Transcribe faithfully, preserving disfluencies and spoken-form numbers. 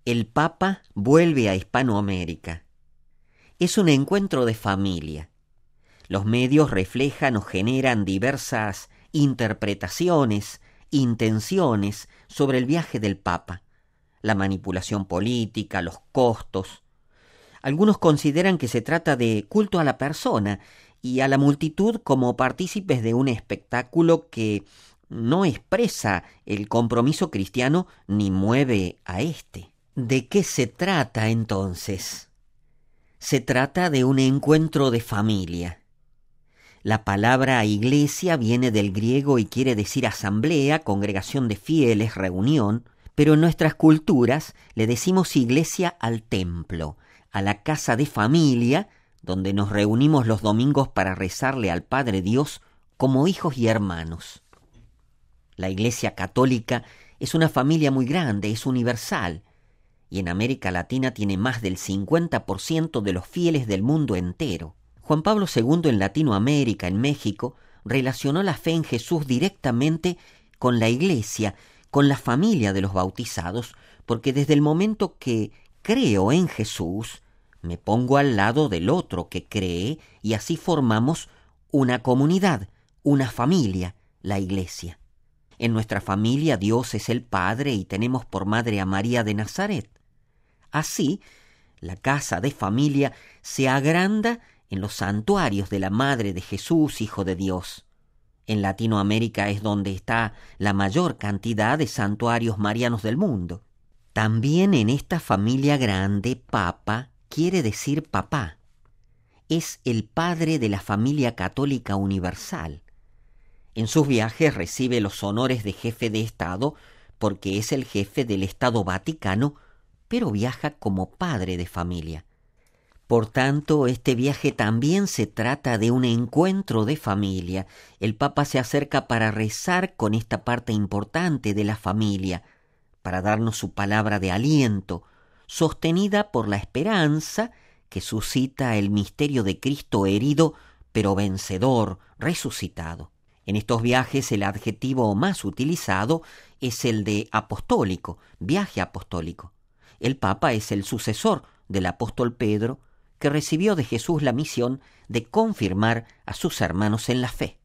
El Papa vuelve a Hispanoamérica. Es un encuentro de familia. Los medios reflejan o generan diversas interpretaciones, intenciones sobre el viaje del Papa, la manipulación política, los costos. Algunos consideran que se trata de culto a la persona y a la multitud como partícipes de un espectáculo que no expresa el compromiso cristiano ni mueve a éste. ¿De qué se trata entonces? Se trata de un encuentro de familia. La palabra iglesia viene del griego y quiere decir asamblea, congregación de fieles, reunión, pero en nuestras culturas le decimos iglesia al templo, a la casa de familia, donde nos reunimos los domingos para rezarle al Padre Dios como hijos y hermanos. La Iglesia Católica es una familia muy grande, es universal, y en América Latina tiene más del cincuenta por ciento de los fieles del mundo entero. Juan Pablo segundo en Latinoamérica, en México, relacionó la fe en Jesús directamente con la Iglesia, con la familia de los bautizados, porque desde el momento que creo en Jesús, me pongo al lado del otro que cree y así formamos una comunidad, una familia, la Iglesia. En nuestra familia Dios es el Padre y tenemos por madre a María de Nazaret. Así, la casa de familia se agranda en los santuarios de la Madre de Jesús, Hijo de Dios. En Latinoamérica es donde está la mayor cantidad de santuarios marianos del mundo. También en esta familia grande, Papa quiere decir papá. Es el padre de la familia católica universal. En sus viajes recibe los honores de jefe de Estado porque es el jefe del Estado Vaticano, pero viaja como padre de familia. Por tanto, este viaje también se trata de un encuentro de familia. El Papa se acerca para rezar con esta parte importante de la familia, para darnos su palabra de aliento, sostenida por la esperanza que suscita el misterio de Cristo herido, pero vencedor, resucitado. En estos viajes el adjetivo más utilizado es el de apostólico, viaje apostólico. El Papa es el sucesor del apóstol Pedro, que recibió de Jesús la misión de confirmar a sus hermanos en la fe.